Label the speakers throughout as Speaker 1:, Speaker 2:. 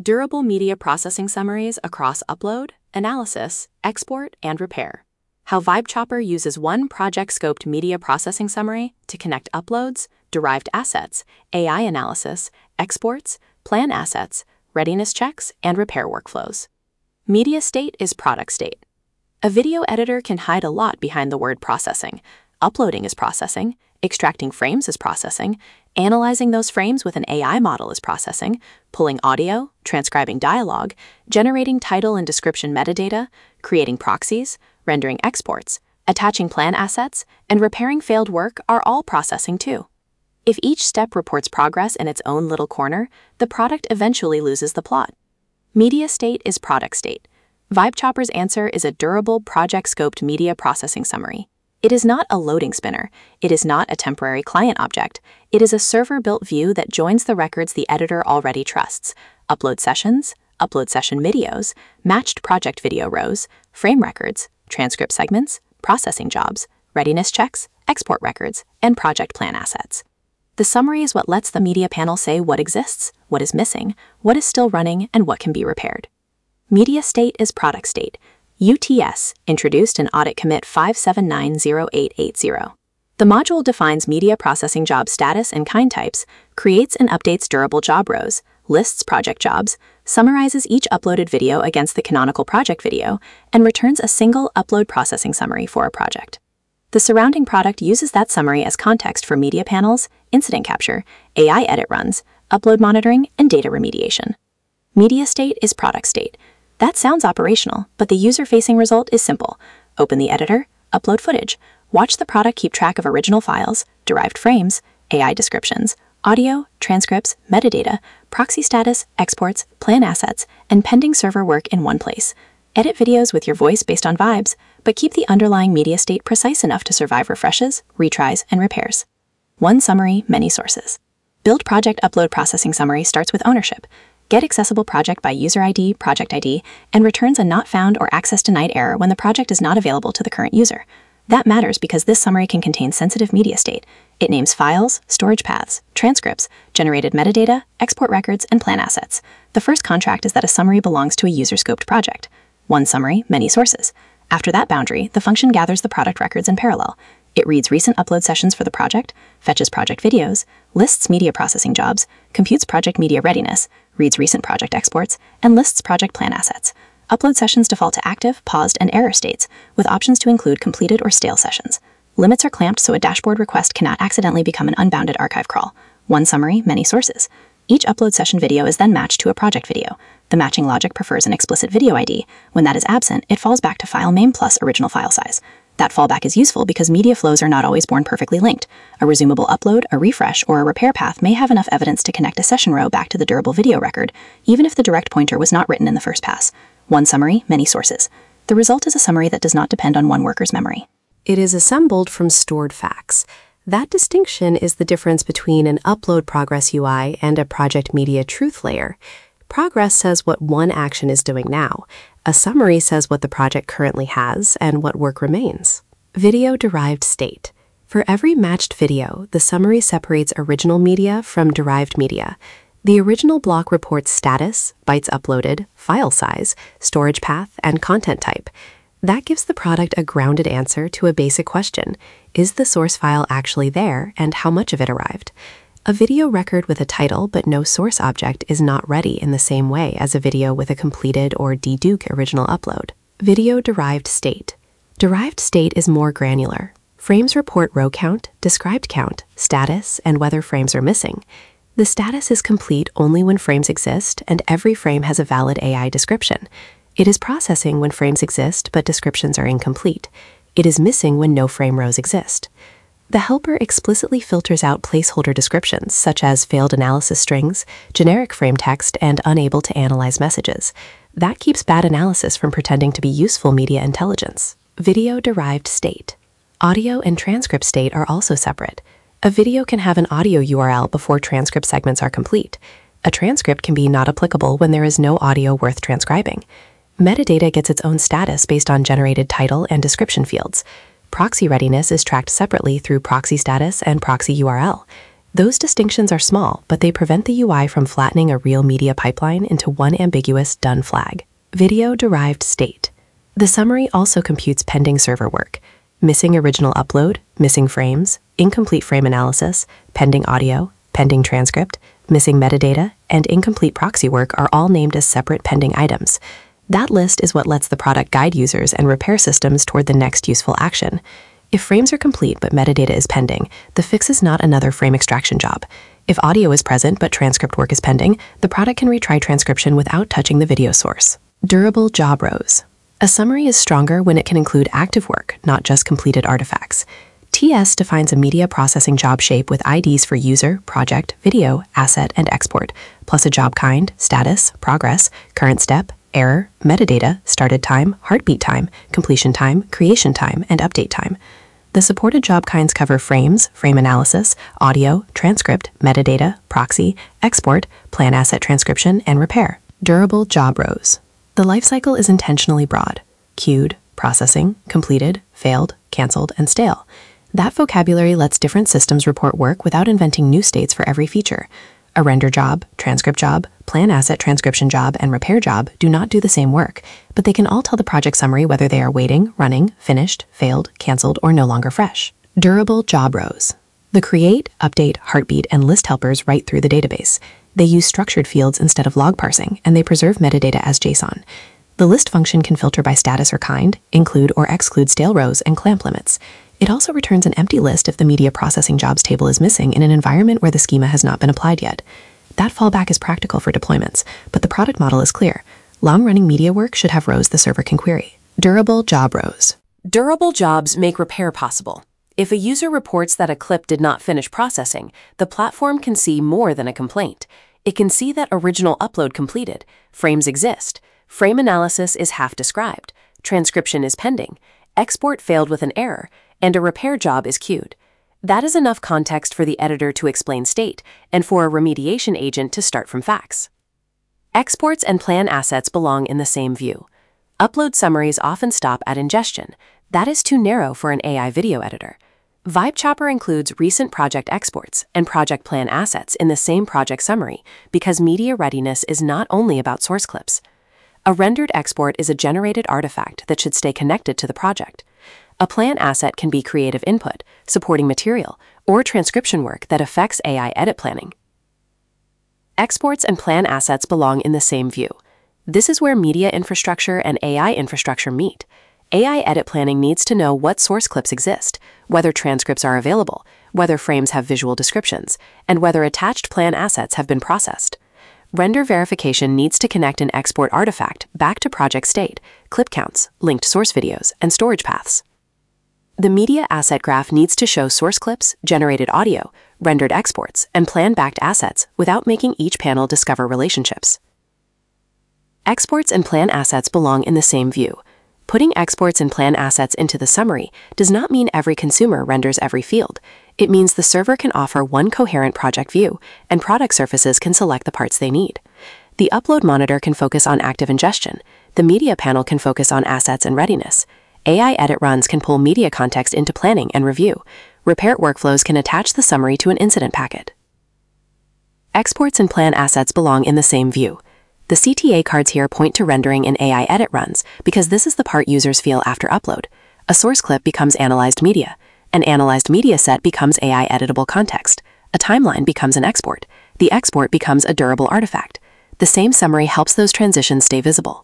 Speaker 1: Durable media processing summaries across upload, analysis, export, and repair. How VibeChopper uses one project-scoped media processing summary to connect uploads, derived assets, AI analysis, exports, plan assets, readiness checks, and repair workflows. Media state is product state. A video editor can hide a lot behind the word processing. Uploading is processing, extracting frames is processing, analyzing those frames with an AI model is processing, pulling audio, transcribing dialogue, generating title and description metadata, creating proxies, rendering exports, attaching plan assets, and repairing failed work are all processing too. If each step reports progress in its own little corner, the product eventually loses the plot. Media state is product state. VibeChopper's answer is a durable, project-scoped media processing summary. It is not a loading spinner. It is not a temporary client object. It is a server-built view that joins the records the editor already trusts: upload sessions, upload session videos, matched project video rows, frame records, transcript segments, processing jobs, readiness checks, export records, and project plan assets. The summary is what lets the media panel say what exists, what is missing, what is still running, and what can be repaired. Media state is product state. UTS, introduced in Audit Commit 5790880. The module defines media processing job status and kind types, creates and updates durable job rows, lists project jobs, summarizes each uploaded video against the canonical project video, and returns a single upload processing summary for a project. The surrounding product uses that summary as context for media panels, incident capture, AI edit runs, upload monitoring, and data remediation. Media state is product state. That sounds operational, but the user-facing result is simple. Open the editor, upload footage, watch the product keep track of original files, derived frames, AI descriptions, audio, transcripts, metadata, proxy status, exports, plan assets, and pending server work in one place. Edit videos with your voice based on vibes, but keep the underlying media state precise enough to survive refreshes, retries, and repairs. One summary, many sources. Build project upload processing summary starts with ownership. Get accessible project by user ID, project ID, and returns a not found or access denied error when the project is not available to the current user. That matters because this summary can contain sensitive media state. It names files, storage paths, transcripts, generated metadata, export records, and plan assets. The first contract is that a summary belongs to a user-scoped project. One summary, many sources. After that boundary, the function gathers the product records in parallel. It reads recent upload sessions for the project, fetches project videos, lists media processing jobs, computes project media readiness, reads recent project exports, and lists project plan assets. Upload sessions default to active, paused, and error states, with options to include completed or stale sessions. Limits are clamped so a dashboard request cannot accidentally become an unbounded archive crawl. One summary, many sources. Each upload session video is then matched to a project video. The matching logic prefers an explicit video ID. When that is absent, it falls back to file name plus original file size. That fallback is useful because media flows are not always born perfectly linked. A resumable upload, a refresh, or a repair path may have enough evidence to connect a session row back to the durable video record, even if the direct pointer was not written in the first pass. One summary, many sources. The result is a summary that does not depend on one worker's memory.
Speaker 2: It is assembled from stored facts. That distinction is the difference between an upload progress UI and a project media truth layer. Progress says what one action is doing now. A summary says what the project currently has and what work remains. Video-derived state. For every matched video, the summary separates original media from derived media. The original block reports status, bytes uploaded, file size, storage path, and content type. That gives the product a grounded answer to a basic question. Is the source file actually there, and how much of it arrived? A video record with a title but no source object is not ready in the same way as a video with a completed or dedupe original upload. Video-derived state. Derived state is more granular. Frames report row count, described count, status, and whether frames are missing. The status is complete only when frames exist, and every frame has a valid AI description. It is processing when frames exist but descriptions are incomplete. It is missing when no frame rows exist. The helper explicitly filters out placeholder descriptions, such as failed analysis strings, generic frame text, and unable to analyze messages. That keeps bad analysis from pretending to be useful media intelligence. Video-derived state. Audio and transcript state are also separate. A video can have an audio URL before transcript segments are complete. A transcript can be not applicable when there is no audio worth transcribing. Metadata gets its own status based on generated title and description fields. Proxy readiness is tracked separately through proxy status and proxy URL. Those distinctions are small, but they prevent the UI from flattening a real media pipeline into one ambiguous done flag. Video-derived state. The summary also computes pending server work. Missing original upload, missing frames, incomplete frame analysis, pending audio, pending transcript, missing metadata, and incomplete proxy work are all named as separate pending items. That list is what lets the product guide users and repair systems toward the next useful action. If frames are complete but metadata is pending, the fix is not another frame extraction job. If audio is present but transcript work is pending, the product can retry transcription without touching the video source. Durable job rows. A summary is stronger when it can include active work, not just completed artifacts. TS defines a media processing job shape with IDs for user, project, video, asset, and export, plus a job kind, status, progress, current step, error, metadata, started time, heartbeat time, completion time, creation time, and update time. The supported job kinds cover frames, frame analysis, audio, transcript, metadata, proxy, export, plan asset transcription, and repair. Durable job rows. The lifecycle is intentionally broad: queued, processing, completed, failed, canceled, and stale. That vocabulary lets different systems report work without inventing new states for every feature. A render job, transcript job, plan asset transcription job, and repair job do not do the same work, but they can all tell the project summary whether they are waiting, running, finished, failed, canceled, or no longer fresh. Durable job rows. The create, update, heartbeat, and list helpers write through the database. They use structured fields instead of log parsing, and they preserve metadata as JSON. The list function can filter by status or kind, include or exclude stale rows, and clamp limits. It also returns an empty list if the media processing jobs table is missing in an environment where the schema has not been applied yet. That fallback is practical for deployments, but the product model is clear. Long-running media work should have rows the server can query. Durable job rows.
Speaker 3: Durable jobs make repair possible. If a user reports that a clip did not finish processing, the platform can see more than a complaint. It can see that original upload completed, frames exist, frame analysis is half described, transcription is pending, export failed with an error, and a repair job is queued. That is enough context for the editor to explain state and for a remediation agent to start from facts. Exports and plan assets belong in the same view. Upload summaries often stop at ingestion. That is too narrow for an AI video editor. VibeChopper includes recent project exports and project plan assets in the same project summary because media readiness is not only about source clips. A rendered export is a generated artifact that should stay connected to the project. A plan asset can be creative input, supporting material, or transcription work that affects AI edit planning. Exports and plan assets belong in the same view. This is where media infrastructure and AI infrastructure meet. AI edit planning needs to know what source clips exist, whether transcripts are available, whether frames have visual descriptions, and whether attached plan assets have been processed. Render verification needs to connect an export artifact back to project state, clip counts, linked source videos, and storage paths. The media asset graph needs to show source clips, generated audio, rendered exports, and plan-backed assets without making each panel discover relationships. Exports and plan assets belong in the same view. Putting exports and plan assets into the summary does not mean every consumer renders every field. It means the server can offer one coherent project view, and product surfaces can select the parts they need. The upload monitor can focus on active ingestion. The media panel can focus on assets and readiness. AI edit runs can pull media context into planning and review. Repair workflows can attach the summary to an incident packet. Exports and plan assets belong in the same view. The CTA cards here point to rendering in AI edit runs because this is the part users feel after upload. A source clip becomes analyzed media. An analyzed media set becomes AI editable context. A timeline becomes an export. The export becomes a durable artifact. The same summary helps those transitions stay visible.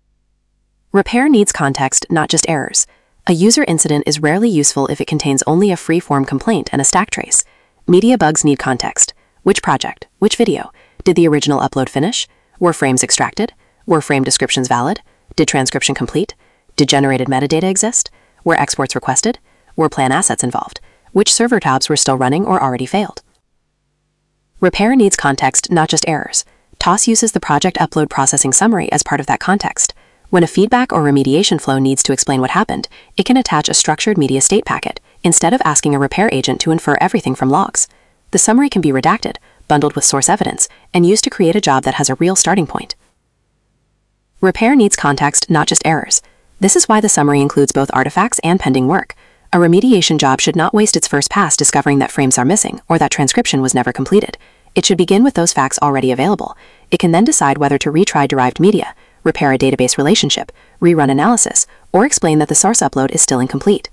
Speaker 3: Repair needs context, not just errors. A user incident is rarely useful if it contains only a free-form complaint and a stack trace. Media bugs need context. Which project? Which video? Did the original upload finish? Were frames extracted? Were frame descriptions valid? Did transcription complete? Did generated metadata exist? Were exports requested? Were plan assets involved? Which server tabs were still running or already failed? Repair needs context, not just errors. TOS uses the project upload processing summary as part of that context. When a feedback or remediation flow needs to explain what happened, it can attach a structured media state packet, instead of asking a repair agent to infer everything from logs. The summary can be redacted, bundled with source evidence, and used to create a job that has a real starting point. Repair needs context, not just errors. This is why the summary includes both artifacts and pending work.
Speaker 1: A remediation job should not waste its first pass discovering that frames are missing or that transcription was never completed. It should begin with those facts already available. It can then decide whether to retry derived media, repair a database relationship, rerun analysis, or explain that the source upload is still incomplete.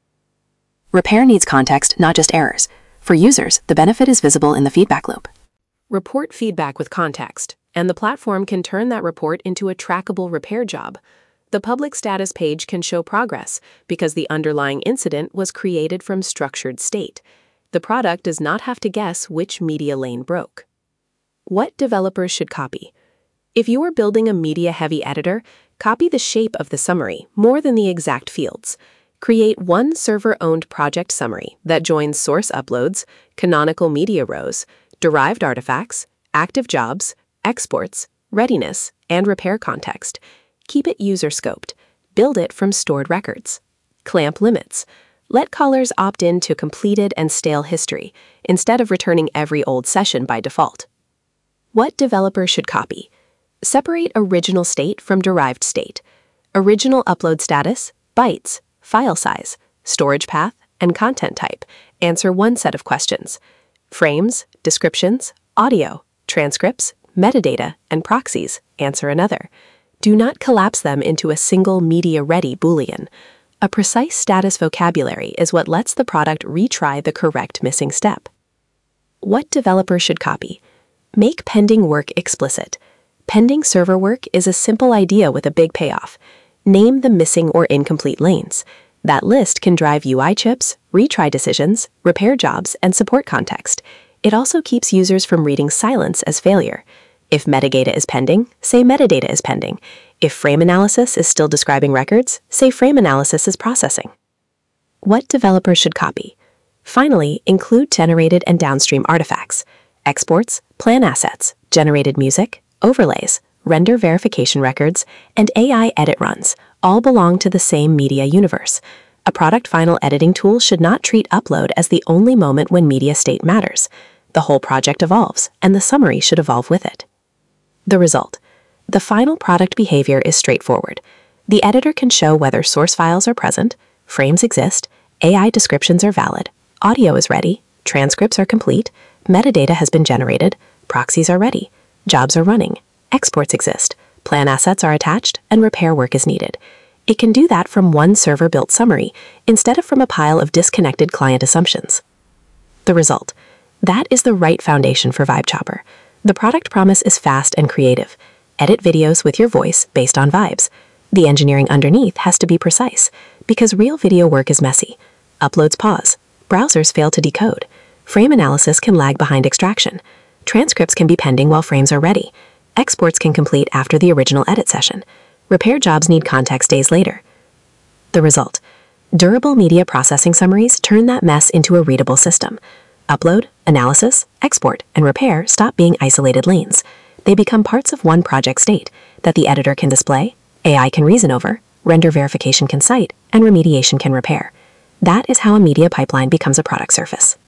Speaker 1: Repair needs context, not just errors. For users, the benefit is visible in the feedback loop.
Speaker 3: Report feedback with context, and the platform can turn that report into a trackable repair job. The public status page can show progress because the underlying incident was created from structured state. The product does not have to guess which media lane broke. What developers should copy? If you are building a media-heavy editor, copy the shape of the summary more than the exact fields. Create one server-owned project summary that joins source uploads, canonical media rows, derived artifacts, active jobs, exports, readiness, and repair context. Keep it user-scoped. Build it from stored records. Clamp limits. Let callers opt in to completed and stale history instead of returning every old session by default. What developers should copy? Separate original state from derived state. Original upload status, bytes, file size, storage path, and content type answer one set of questions. Frames, descriptions, audio, transcripts, metadata, and proxies answer another. Do not collapse them into a single media-ready Boolean. A precise status vocabulary is what lets the product retry the correct missing step. What developers should copy? Make pending work explicit. Pending server work is a simple idea with a big payoff. Name the missing or incomplete lanes. That list can drive UI chips, retry decisions, repair jobs, and support context. It also keeps users from reading silence as failure. If metadata is pending, say metadata is pending. If frame analysis is still describing records, say frame analysis is processing. What developers should copy? Finally, include generated and downstream artifacts. Exports, plan assets, generated music, overlays, render verification records, and AI edit runs all belong to the same media universe. A product final editing tool should not treat upload as the only moment when media state matters. The whole project evolves, and the summary should evolve with it. The result. The final product behavior is straightforward. The editor can show whether source files are present, frames exist, AI descriptions are valid, audio is ready, transcripts are complete, metadata has been generated, proxies are ready, jobs are running, exports exist, plan assets are attached, and repair work is needed. It can do that from one server-built summary instead of from a pile of disconnected client assumptions. The result. That is the right foundation for VibeChopper. The product promise is fast and creative. Edit videos with your voice based on vibes. The engineering underneath has to be precise, because real video work is messy. Uploads pause. Browsers fail to decode. Frame analysis can lag behind extraction. Transcripts can be pending while frames are ready. Exports can complete after the original edit session. Repair jobs need context days later. The result. Durable media processing summaries turn that mess into a readable system. Upload, analysis, export, and repair stop being isolated lanes. They become parts of one project state that the editor can display, AI can reason over, render verification can cite, and remediation can repair. That is how a media pipeline becomes a product surface.